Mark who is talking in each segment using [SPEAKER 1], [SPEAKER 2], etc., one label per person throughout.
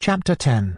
[SPEAKER 1] Chapter 10.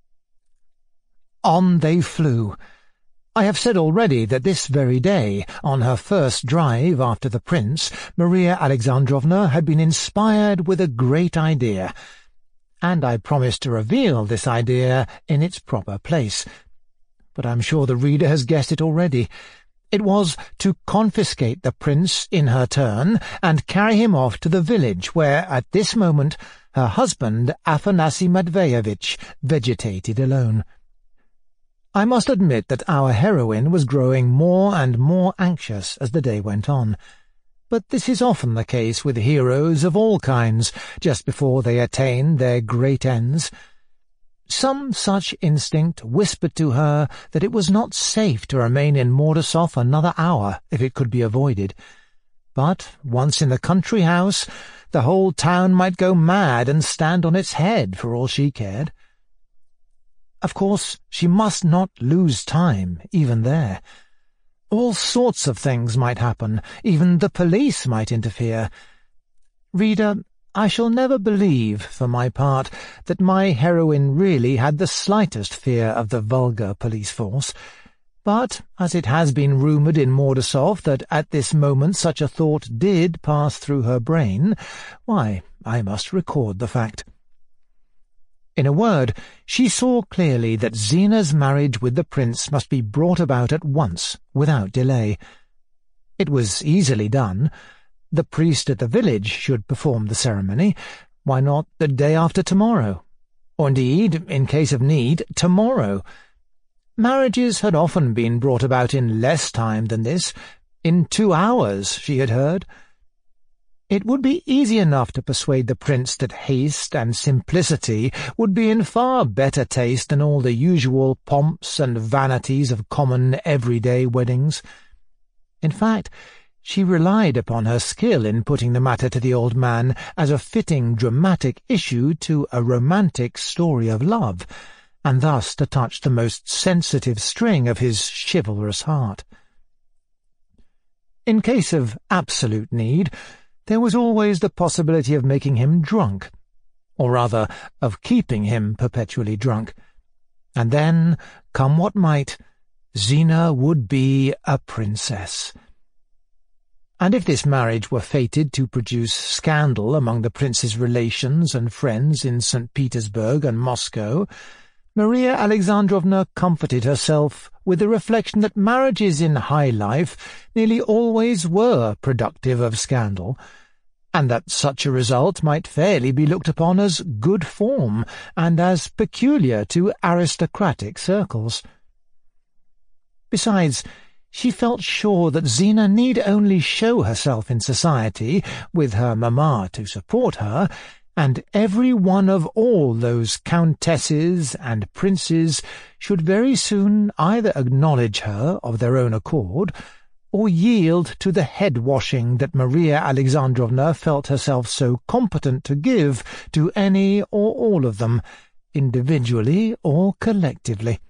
[SPEAKER 1] On they flew. I have said already that this very day, on her first drive after the prince, Maria Alexandrovna had been inspired with a great idea, and I promised to reveal this idea in its proper place. But I'm sure the reader has guessed it already. It was to confiscate the prince in her turn and carry him off to the village where, at this moment, her husband Afanasy Matveyevitch vegetated alone. I must admit that our heroine was growing more and more anxious as the day went on, but this is often the case with heroes of all kinds just before they attain their great ends. Some such instinct whispered to her that it was not safe to remain in Mordasoff another hour if it could be avoided. But once in the country house, the whole town might go mad and stand on its head for all she cared. Of course, she must not lose time, even there. All sorts of things might happen, even the police might interfere. Reader, I shall never believe, for my part, that my heroine really had the slightest fear of the vulgar police force, but as it has been rumoured in Mordasoff that at this moment such a thought did pass through her brain, why, I must record the fact. In a word, she saw clearly that Zina's marriage with the prince must be brought about at once, without delay. It was easily done. The priest at the village should perform the ceremony. Why not the day after tomorrow? Or indeed, in case of need, tomorrow. Marriages had often been brought about in less time than this. In 2 hours, she had heard. It would be easy enough to persuade the prince that haste and simplicity would be in far better taste than all the usual pomps and vanities of common everyday weddings. In fact, she relied upon her skill in putting the matter to the old man as a fitting dramatic issue to a romantic story of love, and thus to touch the most sensitive string of his chivalrous heart. In case of absolute need, there was always the possibility of making him drunk, or rather, of keeping him perpetually drunk. And then, come what might, Zina would be a princess. And if this marriage were fated to produce scandal among the prince's relations and friends in St. Petersburg and Moscow, Maria Alexandrovna comforted herself with the reflection that marriages in high life nearly always were productive of scandal, and that such a result might fairly be looked upon as good form and as peculiar to aristocratic circles. Besides, she felt sure that Zina need only show herself in society, with her mamma to support her, and every one of all those countesses and princes should very soon either acknowledge her of their own accord, or yield to the head-washing that Maria Alexandrovna felt herself so competent to give to any or all of them, individually or collectively.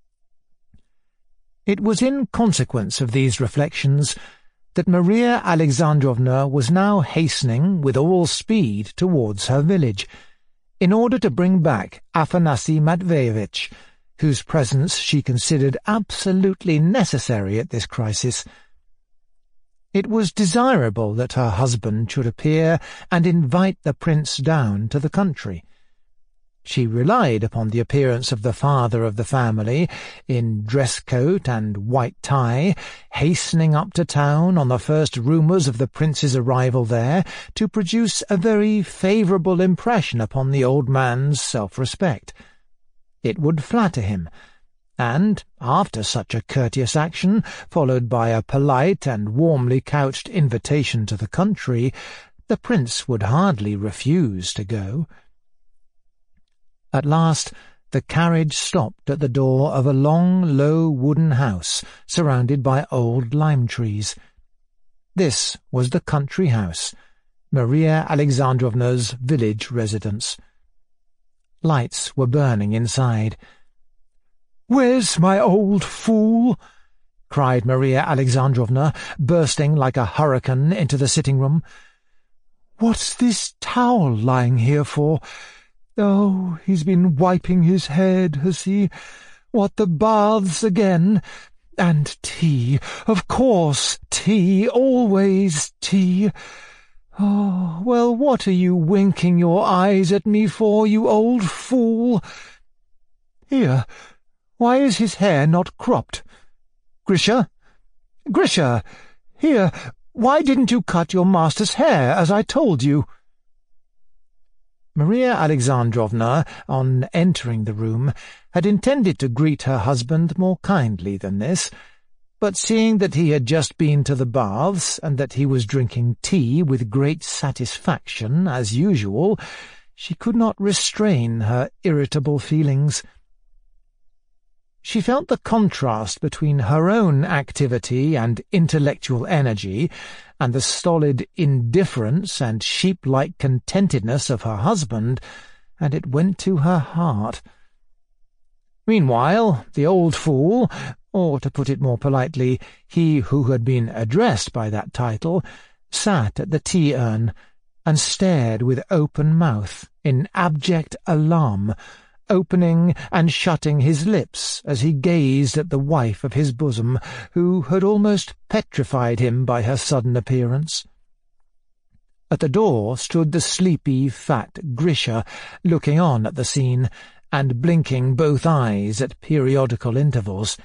[SPEAKER 1] It was in consequence of these reflections that Maria Alexandrovna was now hastening with all speed towards her village, in order to bring back Afanasy Matveyevitch, whose presence she considered absolutely necessary at this crisis. It was desirable that her husband should appear and invite the prince down to the country. She relied upon the appearance of the father of the family, in dress-coat and white tie, hastening up to town on the first rumours of the prince's arrival there, to produce a very favourable impression upon the old man's self-respect. It would flatter him, and, after such a courteous action, followed by a polite and warmly couched invitation to the country, the prince would hardly refuse to go. At last the carriage stopped at the door of a long, low wooden house surrounded by old lime trees. This was the country house, Maria Alexandrovna's village residence. Lights were burning inside. "Where's my old fool?" cried Maria Alexandrovna, bursting like a hurricane into the sitting-room. "What's this towel lying here for? Oh, he's been wiping his head, has he? What, the baths again? And tea, of course, tea, always tea. Oh, well, what are you winking your eyes at me for, you old fool? Here, why is his hair not cropped? Grisha? Grisha! Here, why didn't you cut your master's hair, as I told you?" Maria Alexandrovna, on entering the room, had intended to greet her husband more kindly than this, but seeing that he had just been to the baths, and that he was drinking tea with great satisfaction, as usual, she could not restrain her irritable feelings. She felt the contrast between her own activity and intellectual energy and the stolid indifference and sheep-like contentedness of her husband, and it went to her heart. Meanwhile, the old fool, or to put it more politely, he who had been addressed by that title, sat at the tea-urn and stared with open mouth in abject alarm, opening and shutting his lips as he gazed at the wife of his bosom, who had almost petrified him by her sudden appearance. At the door stood the sleepy, fat Grisha, looking on at the scene, and blinking both eyes at periodical intervals.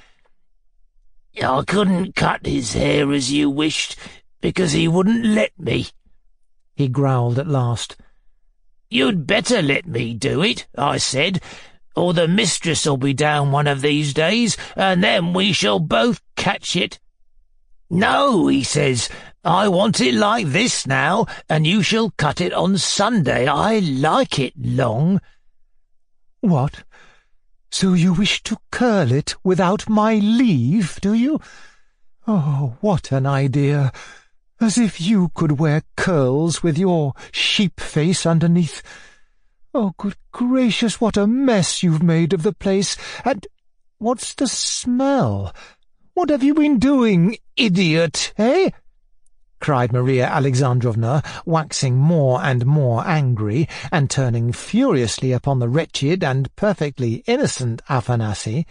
[SPEAKER 2] "I couldn't cut his hair as you wished, because he wouldn't let me," he growled at last. "You'd better let me do it," I said, "or the mistress'll be down one of these days, and then we shall both catch it." "No," he says, "I want it like this now, and you shall cut it on Sunday. I like it long."
[SPEAKER 1] "What? So you wish to curl it without my leave, do you? Oh, what an idea! As if you could wear curls with your sheep-face underneath. Oh, good gracious, what a mess you've made of the place! And what's the smell? What have you been doing, idiot, eh?" cried Maria Alexandrovna, waxing more and more angry, and turning furiously upon the wretched and perfectly innocent Afanasy.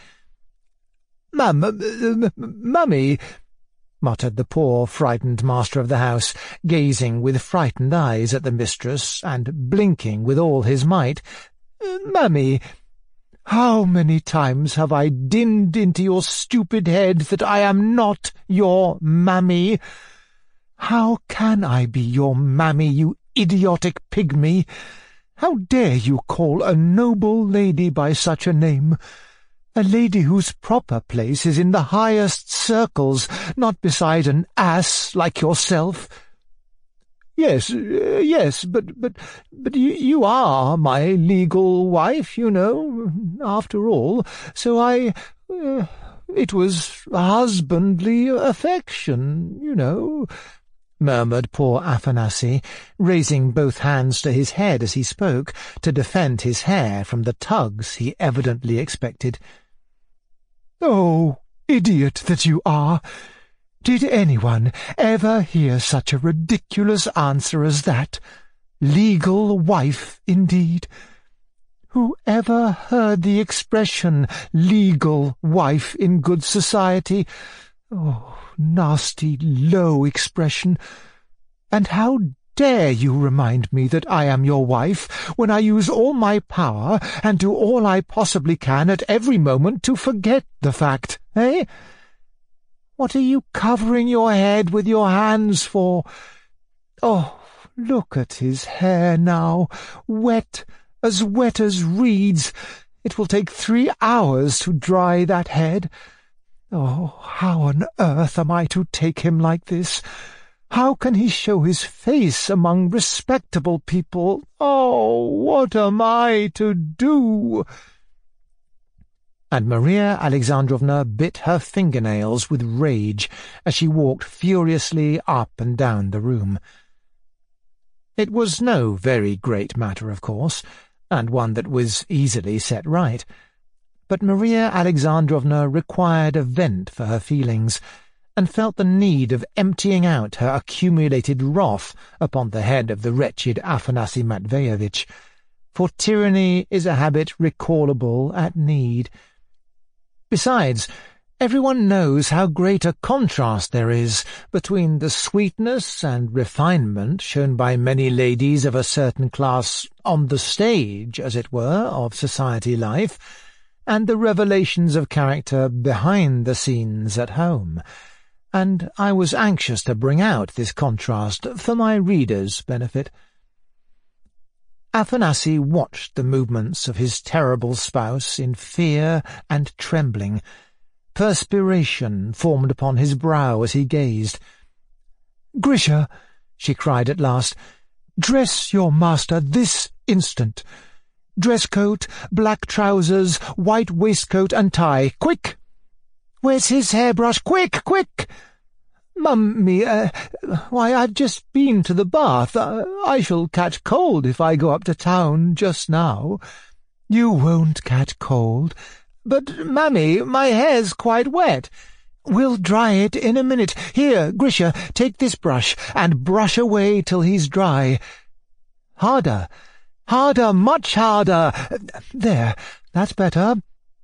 [SPEAKER 1] "Mummy," muttered the poor, frightened master of the house, gazing with frightened eyes at the mistress, and blinking with all his might. "Mummy, how many times have I dinned into your stupid head that I am not your mammy? How can I be your mammy, you idiotic pygmy? How dare you call a noble lady by such a name? A lady whose proper place is in the highest circles, not beside an ass like yourself." Yes, but you are my legal wife, you know, after all, so it was husbandly affection, you know," murmured poor Afanasy, raising both hands to his head as he spoke, to defend his hair from the tugs he evidently expected. "Oh, idiot that you are! Did anyone ever hear such a ridiculous answer as that? Legal wife, indeed! Who ever heard the expression legal wife in good society? Oh, nasty, low expression! And how dare you remind me that I am your wife, when I use all my power and do all I possibly can at every moment to forget the fact, eh? What are you covering your head with your hands for? Oh, look at his hair now, wet as reeds. It will take 3 hours to dry that head. Oh, how on earth am I to take him like this? How can he show his face among respectable people? Oh, what am I to do?" And Maria Alexandrovna bit her fingernails with rage as she walked furiously up and down the room. It was no very great matter, of course, and one that was easily set right, but Maria Alexandrovna required a vent for her feelings, and felt the need of emptying out her accumulated wrath upon the head of the wretched Afanasy Matveyevitch, for tyranny is a habit recallable at need. Besides, everyone knows how great a contrast there is between the sweetness and refinement shown by many ladies of a certain class on the stage, as it were, of society life, and the revelations of character behind the scenes at home, and I was anxious to bring out this contrast for my readers' benefit. Afanasy watched the movements of his terrible spouse in fear and trembling. Perspiration formed upon his brow as he gazed. "Grisha," she cried at last, "dress your master this instant. Dress coat, black trousers, white waistcoat and tie. Quick! Where's his hairbrush? Quick, quick! Mummy, why, I've just been to the bath. I shall catch cold if I go up to town just now." "You won't catch cold." "But, Mammy, my hair's quite wet." "We'll dry it in a minute. Here, Grisha, take this brush, and brush away till he's dry. Harder, harder, much harder. There, that's better."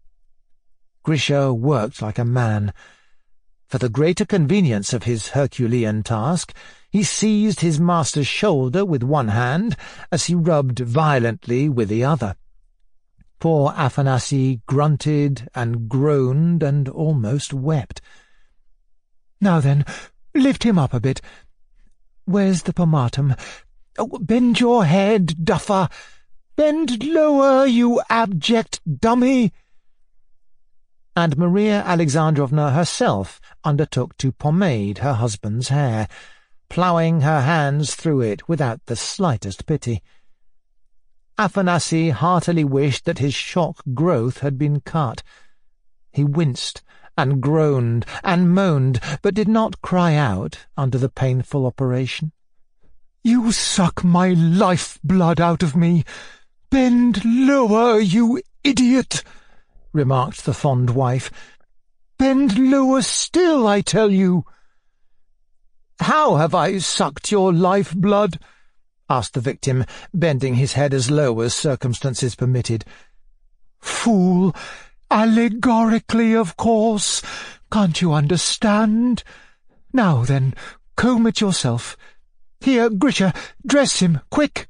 [SPEAKER 1] Grisha worked like a man. For the greater convenience of his Herculean task, he seized his master's shoulder with one hand as he rubbed violently with the other. Poor Afanasy grunted and groaned and almost wept. "Now then, lift him up a bit. Where's the pomatum? Oh, bend your head, duffer! Bend lower, you abject dummy!" And Maria Alexandrovna herself undertook to pomade her husband's hair, ploughing her hands through it without the slightest pity. Afanasy heartily wished that his shock growth had been cut. He winced and groaned and moaned, but did not cry out under the painful operation. "You suck my life-blood out of me. Bend lower, you idiot," remarked the fond wife. "Bend lower still, I tell you." "How have I sucked your life-blood?" asked the victim, bending his head as low as circumstances permitted. "Fool! Allegorically, of course. Can't you understand? Now then, comb it yourself. Here, Grisha, dress him, quick!"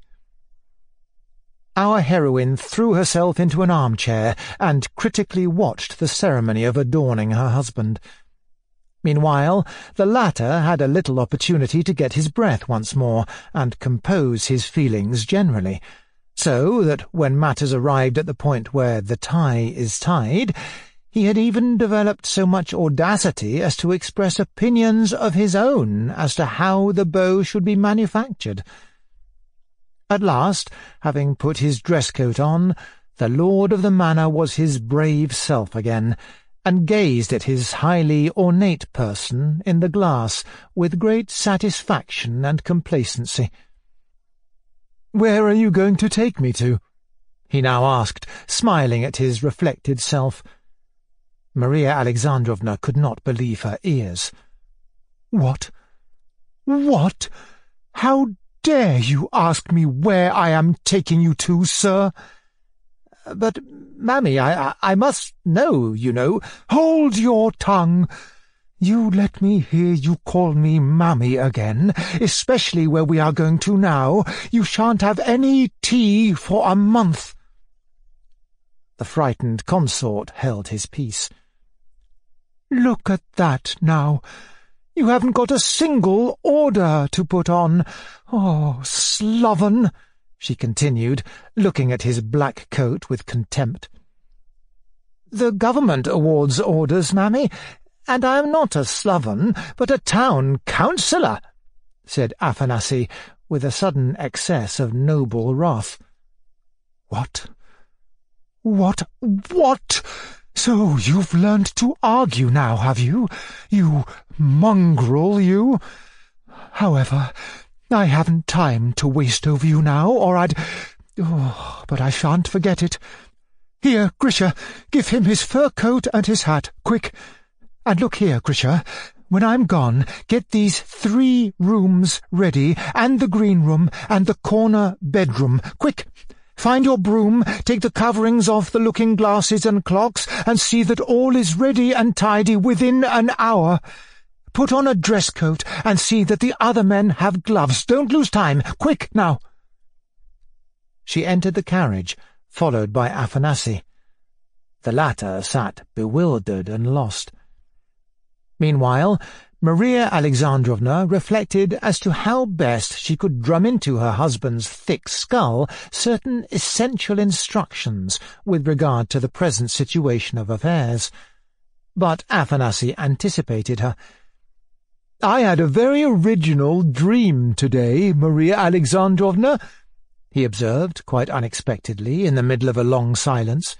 [SPEAKER 1] Our heroine threw herself into an armchair and critically watched the ceremony of adorning her husband. Meanwhile, the latter had a little opportunity to get his breath once more and compose his feelings generally, so that when matters arrived at the point where the tie is tied, he had even developed so much audacity as to express opinions of his own as to how the bow should be manufactured. At last, having put his dress-coat on, the lord of the manor was his brave self again, and gazed at his highly ornate person in the glass with great satisfaction and complacency. "Where are you going to take me to?" he now asked, smiling at his reflected self. Maria Alexandrovna could not believe her ears. "What? What? How dare you ask me where I am taking you to, sir?" "But, Mammy, I must know, you know." "Hold your tongue. You let me hear you call me Mammy again, especially where we are going to now. You shan't have any tea for a month." The frightened consort held his peace. "Look at that, now. You haven't got a single order to put on. Oh, sloven!" she continued, looking at his black coat with contempt. "The government awards orders, Mammy, and I am not a sloven, but a town councillor," said Afanasy, with a sudden excess of noble wrath. "What? What? What? So you've learned to argue now, have you? You mongrel, you! However, I haven't time to waste over you now, or I'd— Oh, but I shan't forget it. Here, Grisha, give him his fur coat and his hat, quick. And look here, Grisha, when I'm gone, get these 3 rooms ready, and the green room, and the corner bedroom, quick. Find your broom, take the coverings off the looking-glasses and clocks, and see that all is ready and tidy within an hour. Put on a dress coat, and see that the other men have gloves. Don't lose time. Quick, now!" She entered the carriage, followed by Afanasy. The latter sat bewildered and lost. Meanwhile, Maria Alexandrovna reflected as to how best she could drum into her husband's thick skull certain essential instructions with regard to the present situation of affairs. But Afanasy anticipated her. "I had a very original dream today, Maria Alexandrovna," he observed, quite unexpectedly, in the middle of a long silence.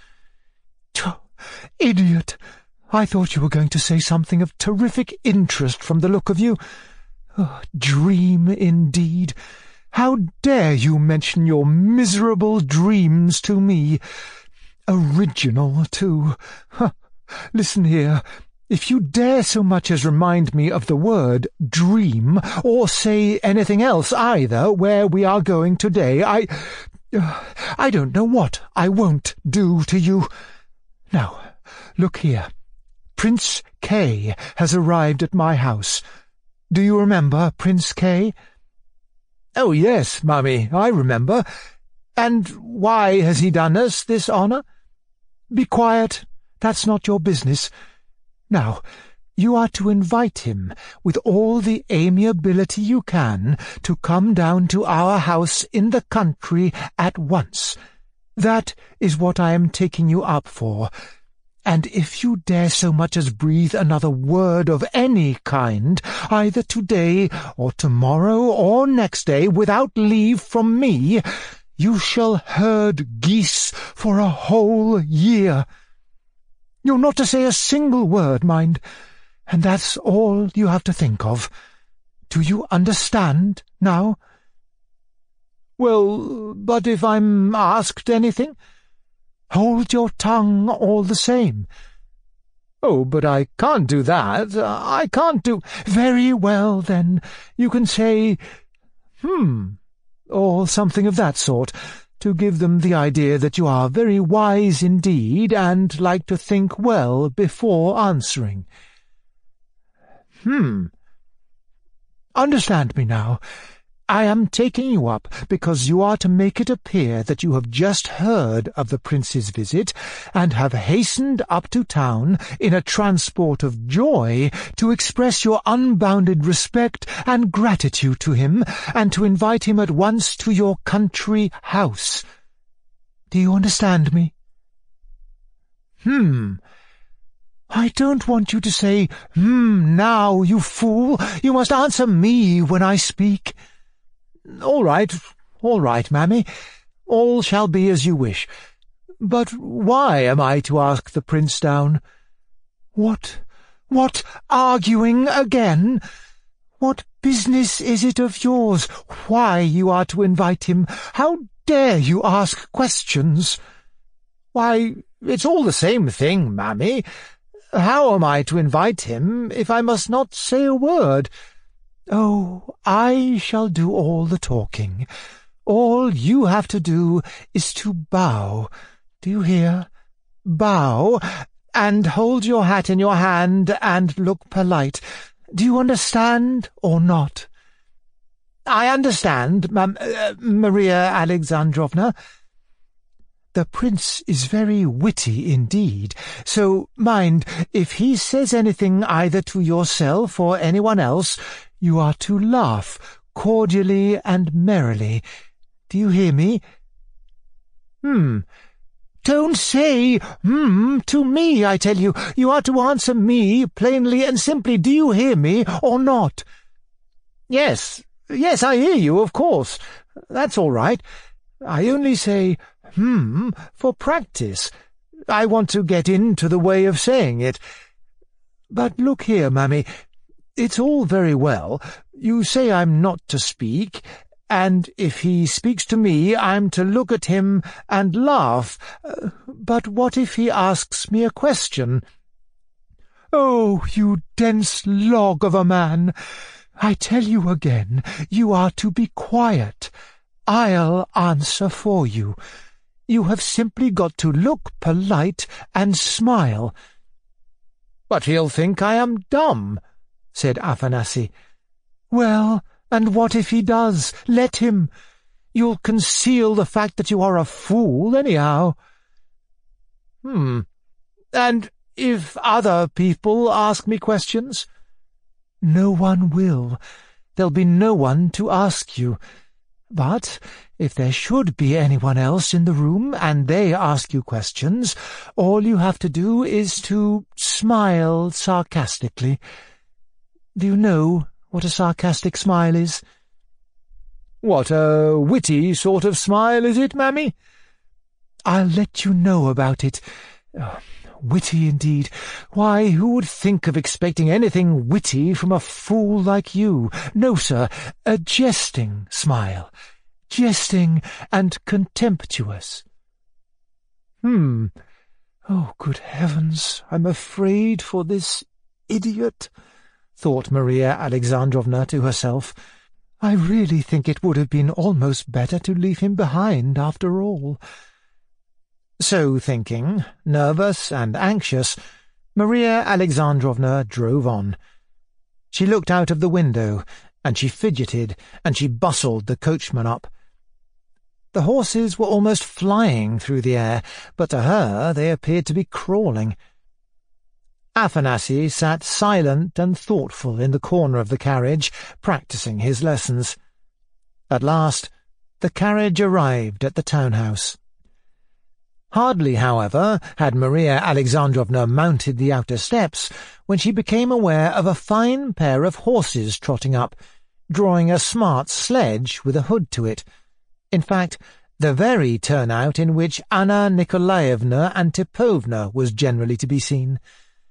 [SPEAKER 1] "Idiot! I thought you were going to say something of terrific interest from the look of you. Oh, dream, indeed! How dare you mention your miserable dreams to me? Original, too. Listen here. If you dare so much as remind me of the word dream, or say anything else either, where we are going today, I don't know what I won't do to you. Now, look here. Prince K has arrived at my house. Do you remember Prince K?" "Oh, yes, Mummy, I remember. And why has he done us this honour?" "Be quiet. That's not your business. Now, you are to invite him, with all the amiability you can, to come down to our house in the country at once. That is what I am taking you up for. And if you dare so much as breathe another word of any kind, either today or tomorrow or next day, without leave from me, you shall herd geese for a whole year. You're not to say a single word, mind, and that's all you have to think of. Do you understand now?" "Well, but if I'm asked anything?" "Hold your tongue all the same." "Oh, but I can't do that. I can't do—" "Very well, then. You can say, or something of that sort, to give them the idea that you are very wise indeed and like to think well before answering." Understand me now. I am taking you up because you are to make it appear that you have just heard of the prince's visit and have hastened up to town in a transport of joy to express your unbounded respect and gratitude to him and to invite him at once to your country house. Do you understand me? I don't want you to say, now, you fool. You must answer me when I speak. All right, Mammy. All shall be as you wish. But why am I to ask the prince down? What, arguing again? What business is it of yours why you are to invite him? How dare you ask questions? Why, it's all the same thing, Mammy. How am I to invite him if I must not say a word? Oh, I shall do all the talking. All you have to do is to bow. Do you hear? Bow, and hold your hat in your hand and look polite. Do you understand or not? I understand, Maria Alexandrovna. The prince is very witty indeed, so mind, if he says anything either to yourself or anyone else, you are to laugh cordially and merrily. Do you hear me? Don't say, to me, I tell you. You are to answer me plainly and simply. Do you hear me or not? Yes, I hear you, of course. That's all right. I only say, for practice. I want to get into the way of saying it. But look here, Mammy, it's all very well. You say I'm not to speak, and if he speaks to me, I'm to look at him and laugh. But what if he asks me a question? Oh, you dense log of a man! I tell you again, you are to be quiet. I'll answer for you. You have simply got to look polite and smile." "But he'll think I am dumb," said Afanasy. "Well, and what if he does? Let him. You'll conceal the fact that you are a fool, anyhow." "And if other people ask me questions?" "No one will. There'll be no one to ask you. But if there should be anyone else in the room and they ask you questions, all you have to do is to smile sarcastically. Do you know what a sarcastic smile is?" "What, a witty sort of smile, is it, Mammy?" "I'll let you know about it. Witty, indeed. Why, who would think of expecting anything witty from a fool like you? No, sir, a jesting smile. Jesting and contemptuous." "Oh, good heavens, I'm afraid for this idiot," thought Maria Alexandrovna to herself. "I really think it would have been almost better to leave him behind after all." So thinking, nervous and anxious, Maria Alexandrovna drove on. She looked out of the window, and she fidgeted, and she bustled the coachman up. The horses were almost flying through the air, but to her they appeared to be crawling. Afanasy sat silent and thoughtful in the corner of the carriage, practising his lessons. At last the carriage arrived at the town-house. Hardly, however, had Maria Alexandrovna mounted the outer steps when she became aware of a fine pair of horses trotting up, drawing a smart sledge with a hood to it. In fact, the very turnout in which Anna Nikolaevna Antipovna was generally to be seen.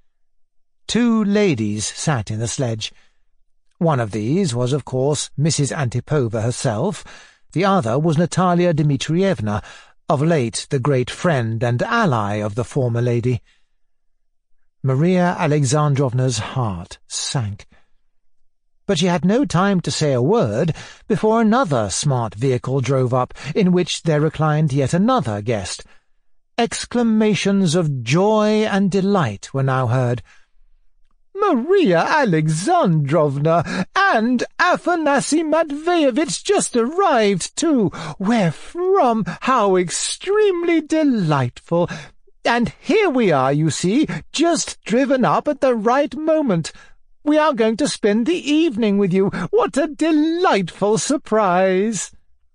[SPEAKER 1] 2 ladies sat in the sledge. One of these was, of course, Mrs. Antipova herself. The other was Natalia Dmitrievna, of late the great friend and ally of the former lady. Maria Alexandrovna's heart sank. But she had no time to say a word before another smart vehicle drove up, in which there reclined yet another guest. Exclamations of joy and delight were now heard. "Maria Alexandrovna! And Afanasy Matveyevitch just arrived, too! Where from? How extremely delightful! And here we are, you see, just driven up at the right moment. We are going to spend the evening with you. What a delightful surprise!"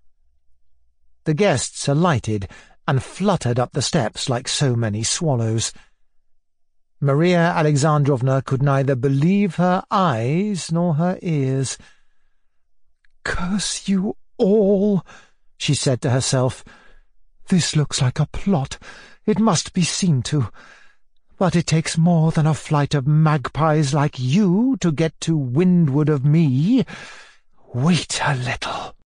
[SPEAKER 1] The guests alighted and fluttered up the steps like so many swallows. Maria Alexandrovna could neither believe her eyes nor her ears. "Curse you all," she said to herself. "This looks like a plot. It must be seen to. But it takes more than a flight of magpies like you to get to windward of me. Wait a little."